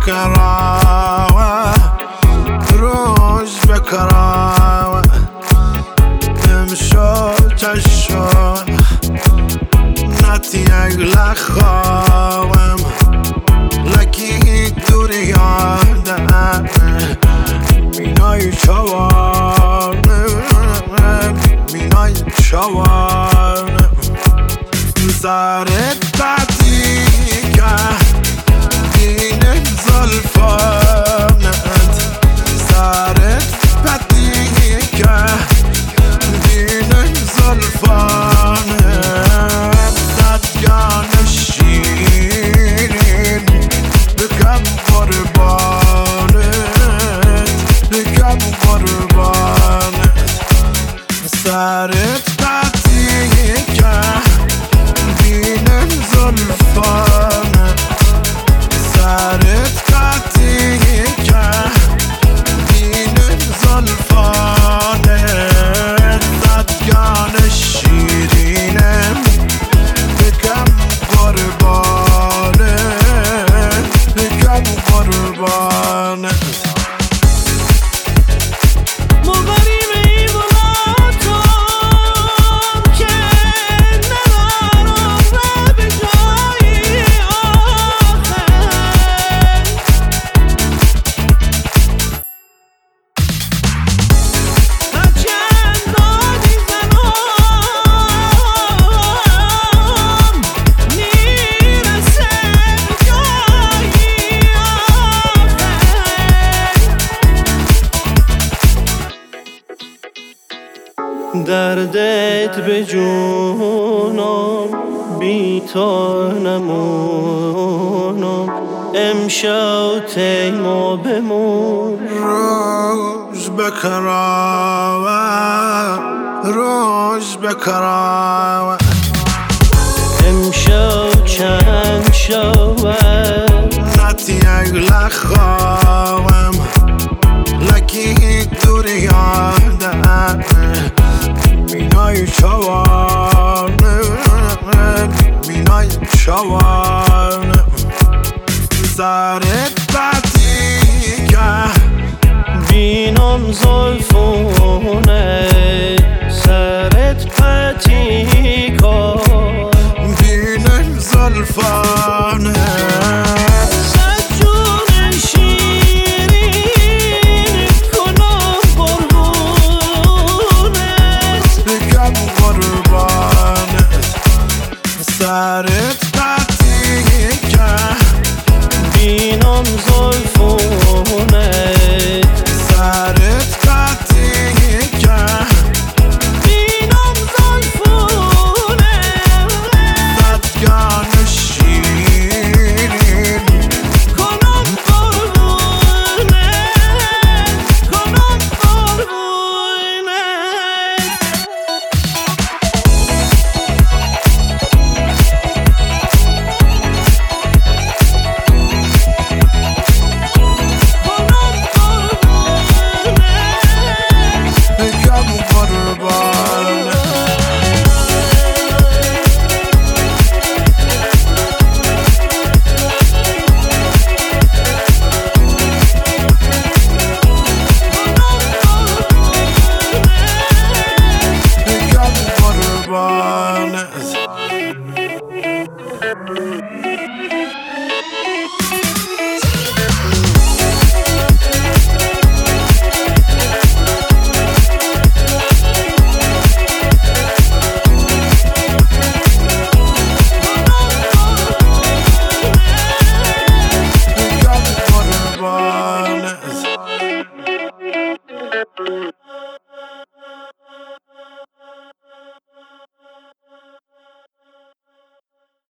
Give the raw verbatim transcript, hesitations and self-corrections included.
بکراوه روش بکراوه امشو چشو نتی اگل خوام لکی دوری یادم مینای چوانه مینای چوانه سرت بدی که دین زلفانت سرت بدی که دین زلفانت ددگان شیرین بکم قربانت بکم قربانت سرت بدی که دینم زلفانت سرت قطعی که دینم زلفانت ددگان شیرینم بکم قربانت بکم قربانت دردت به جونم بی تو نمونم امشب تیما بمون روش بکراوه روش بکراوه امشب چند شود نتی اگل خوام لکی دوری یادم مینای چوانه مینای چوانه سرت بدی که بینم زلفونه سرت پتی کن دینم زلفانه